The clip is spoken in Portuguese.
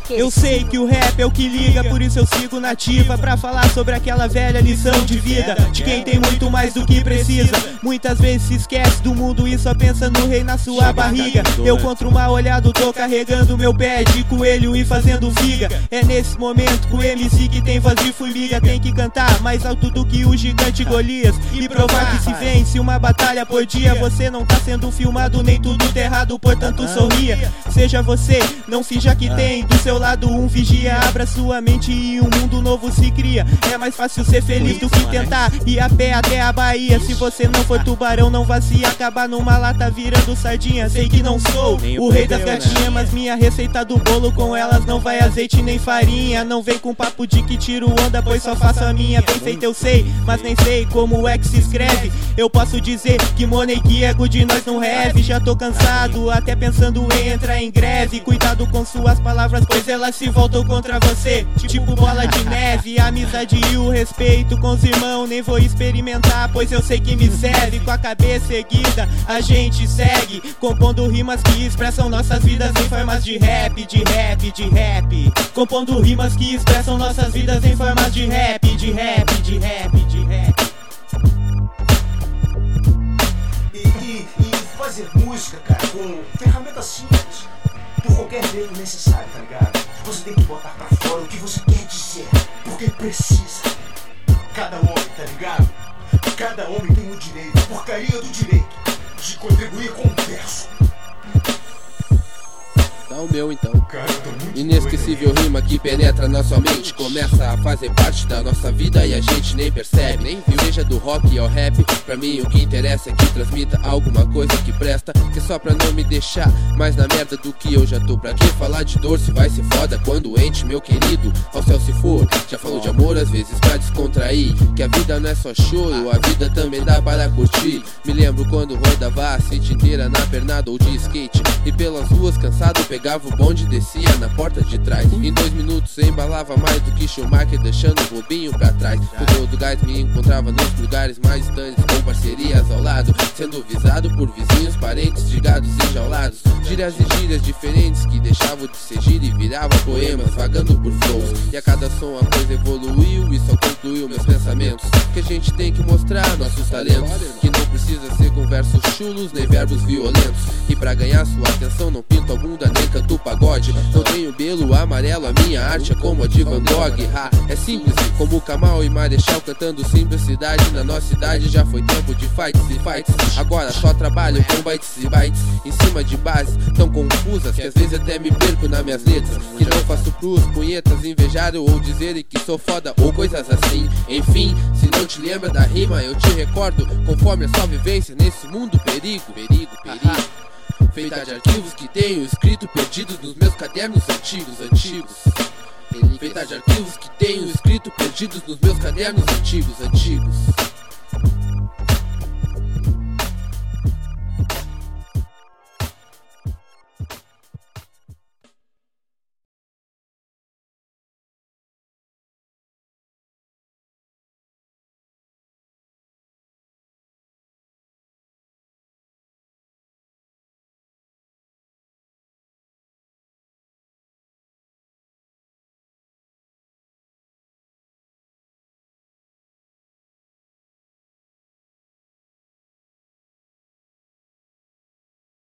Eu sei que o rap é o que liga, por isso eu sigo nativa pra falar sobre aquela velha lição de vida, de quem tem muito mais do que precisa. Muitas vezes se esquece do mundo e só pensa no rei na sua barriga. Eu contra o mal olhado tô carregando meu pé de coelho e fazendo figa. É nesse momento que o MC que tem voz de formiga tem que cantar mais alto do que o gigante Golias e provar que se vence uma batalha por dia. Você não tá sendo filmado, nem tudo tá errado, portanto sorria. Seja você, não finja que tem do seu lado um vigia. Abra sua mente e um mundo novo se cria. É mais fácil ser feliz do que tentar ir a pé até a Bahia. Se você não for tubarão, não vá se acabar numa lata virando sardinha. Sei que não sou o rei das gatinhas, mas minha receita do bolo com elas não vai azeite nem farinha. Não vem com papo de que tiro onda, pois só faço a minha. Bem feita eu sei, mas nem sei como é que se escreve. Eu posso dizer que Monarque é good, nós não reve. Já tô cansado, até pensando em entrar em greve. Cuidado com suas palavras, pois elas se voltam contra você, tipo bola de neve. A amizade e o respeito com os irmãos nem vou experimentar, pois eu sei que me serve. Com a cabeça erguida a gente segue, compondo rimas que expressam nossas vidas em formas de rap, de rap, de rap. Compondo rimas que expressam nossas vidas em formas de rap, de rap, de rap, de rap. E fazer música, cara, com ferramentas simples, por qualquer meio necessário, tá ligado? Você tem que botar pra fora o que você quer dizer, porque precisa. Cada homem, tá ligado? Cada homem tem o direito, a porcaria do direito, de contribuir com o verso. Dá o meu então. Inesquecível rima que penetra na sua mente, começa a fazer parte da nossa vida e a gente nem percebe, nem viu. Seja do rock ao rap, pra mim o que interessa é que transmita alguma coisa que presta, que é só pra não me deixar mais na merda do que eu já tô. Pra que falar de dor se vai ser foda quando ente, meu querido, ao céu se for. Já falou de amor às vezes pra descontrair, que a vida não é só choro, a vida também dá para curtir. Me lembro quando rodava a city inteira na pernada ou de skate, e pelas ruas cansado pegava o bonde e descia na porta de trás. Em 2 minutos embalava mais do que Schumacher, deixando o bobinho pra trás. Com todo gás me encontrava nos lugares mais distantes, com parcerias ao lado, sendo visado por vizinhos, parentes de gados enjaulados. Gírias e gírias diferentes que deixavam de ser gíria e virava poemas, vagando por flows. E a cada som a coisa evoluiu e só concluiu meus pensamentos, que a gente tem que mostrar nossos talentos, que não precisa ser com versos chulos nem verbos violentos. E pra ganhar sua atenção não pinto a bunda nem canto pagode. Não tenho belo amarelo, a minha arte é como a de Van Gogh. É simples como Kamal e Marechal cantando simplicidade. Na nossa idade já foi tempo de fights e fights. Agora só trabalho com bytes e bytes em cima de bases tão confusas que às vezes até me perco nas minhas letras. Que não faço pros punhetas invejarem ou dizerem que sou foda ou coisas assim. Enfim, se não te lembra da rima eu te recordo, conforme a sua vivência nesse mundo perigo, perigo, perigo. Feita de arquivos que tenho escrito perdidos nos meus cadernos antigos. Feita de arquivos que tenho escrito perdidos nos meus cadernos antigos.